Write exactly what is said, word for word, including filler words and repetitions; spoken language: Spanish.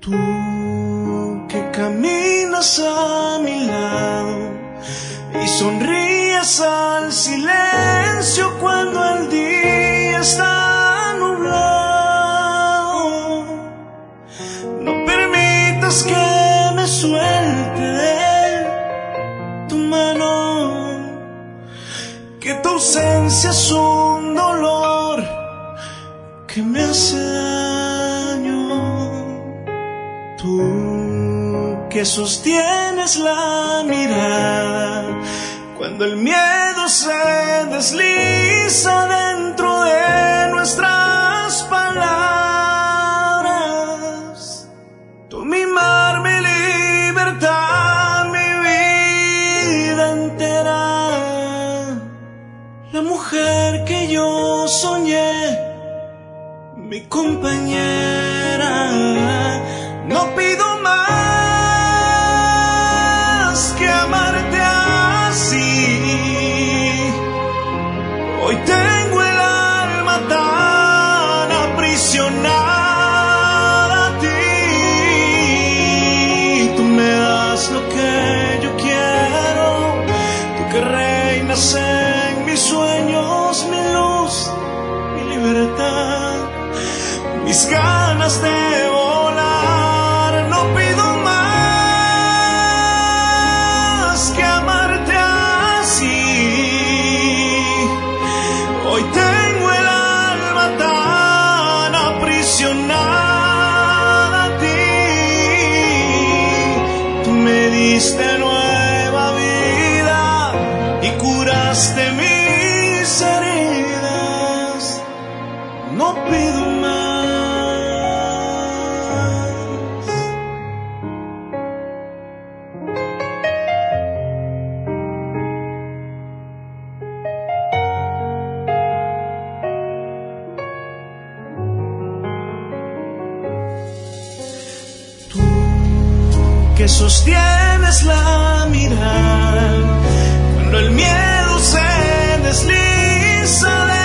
Tú que caminas a mi lado y sonríes al silencio cuando el día está nublado. No permitas que me suelte tu mano, que tu ausencia es un dolor que me hace daño. Tú que sostienes la mirada cuando el miedo se desliza dentro de nuestras palabras. Tú mimar mi libertad, mi vida entera. La mujer que yo soñé, mi compañera. No pido más que amarte así. Hoy tengo el alma tan aprisionada a ti. Tú me das lo que yo quiero, tú que reinas en mis sueños, mi luz, mi libertad, mis ganas de volar. No pido más que amarte así. Hoy tengo el alma tan aprisionada a ti. Tú me diste nueva vida y curaste mis heridas. No pido más. Que sostienes la mirada cuando el miedo se desliza de